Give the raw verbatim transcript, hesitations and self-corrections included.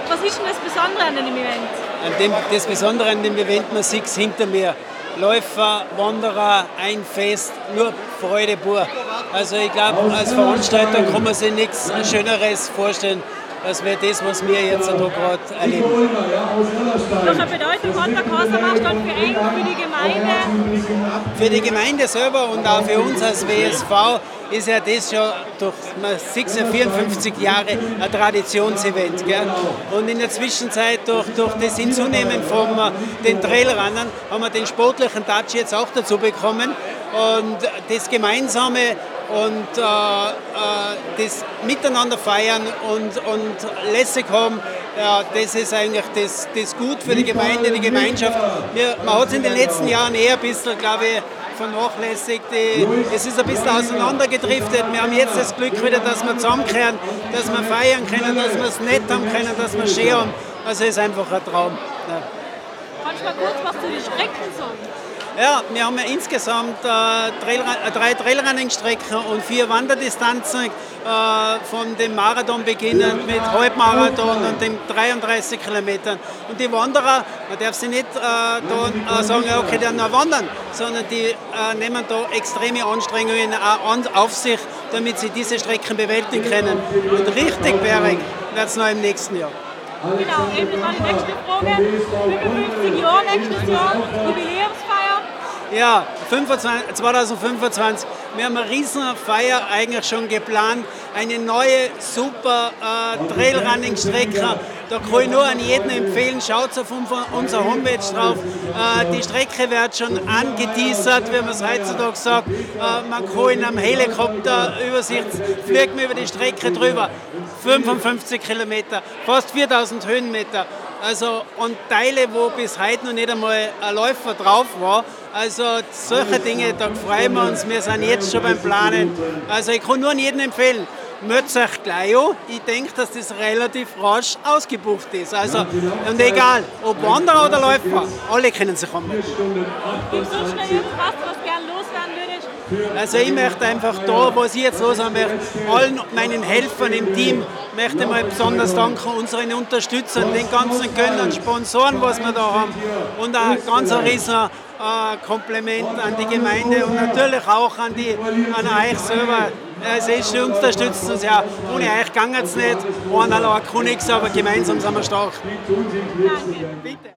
Was ist denn das Besondere an dem Event? An dem, das Besondere an dem Event, man sieht es hinter mir. Läufer, Wanderer, ein Fest, nur Freude pur. Also ich glaube, als Veranstalter kann man sich nichts Schöneres vorstellen, als wäre das, was wir jetzt hier gerade erleben. Welche Bedeutung hat der Kasernmarsch dann für euch, für die Gemeinde? Für die Gemeinde selber und auch für uns als W S V ist ja das schon durch man sieht ja vierundfünfzig Jahre ein Traditionsevent. Gell? Und in der Zwischenzeit, durch, durch das Hinzunehmen von den Trailrunnern, haben wir den sportlichen Touch jetzt auch dazu bekommen. Und das Gemeinsame und äh, äh, das Miteinander feiern und, und lässig haben, ja, das ist eigentlich das, das Gut für die Gemeinde, die Gemeinschaft. Wir, man hat es in den letzten Jahren eher ein bisschen, glaube ich, vernachlässigt. Es ist ein bisschen auseinandergedriftet. Wir haben jetzt das Glück wieder, dass wir zusammenkehren, dass wir feiern können, dass wir es nett haben können, dass wir schön haben. Also es ist einfach ein Traum. Ja. Kannst du mal kurz was zu den Strecken sagen? Ja, wir haben ja insgesamt äh, Trail, äh, drei Trailrunning-Strecken und vier Wanderdistanzen, äh, von dem Marathon beginnend mit Halbmarathon und den dreiunddreißig Kilometern. Und die Wanderer, man darf sie nicht äh, da, äh, sagen, okay, die nur wandern, sondern die äh, nehmen da extreme Anstrengungen auch an, auf sich, damit sie diese Strecken bewältigen können. Und richtig bergig wird es noch im nächsten Jahr. Genau, eben das war die nächste Frage. fünfundfünfzig Jahre nächstes Jahr, Jubiläumsfeier. Ja, zwanzig fünfundzwanzig. Wir haben eine riesen Feier eigentlich schon geplant. Eine neue, super äh, Trailrunning-Strecke. Da kann ich nur an jeden empfehlen, schaut auf unserer Homepage drauf. Äh, die Strecke wird schon angeteasert, wie man es heutzutage sagt. Äh, man kann in einem Helikopter Übersicht fliegt man über die Strecke drüber. fünfundfünfzig Kilometer, fast viertausend Höhenmeter. Also, und Teile, wo bis heute noch nicht einmal ein Läufer drauf war. Also solche Dinge, da freuen wir uns. Wir sind jetzt schon beim Planen. Also ich kann nur an jeden empfehlen, meldet euch gleich an. Ich denke, dass das relativ rasch ausgebucht ist. Also, und egal, ob Wanderer oder Läufer, alle können sich anmelden. Gibt es sonst noch irgendwas, was du gerne loswerden würdest? Also ich möchte einfach da, was ich jetzt los habe, allen meinen Helfern im Team möchte ich mal besonders danken, unseren Unterstützern, den ganzen Gönnern, Sponsoren, was wir da haben. Und ein ganz riesen äh, Kompliment an die Gemeinde und natürlich auch an, die, an euch selber. Also ihr unterstützt uns ja. Ohne euch geht es nicht. Einer allein kann nichts, aber gemeinsam sind wir stark. Danke. Bitte.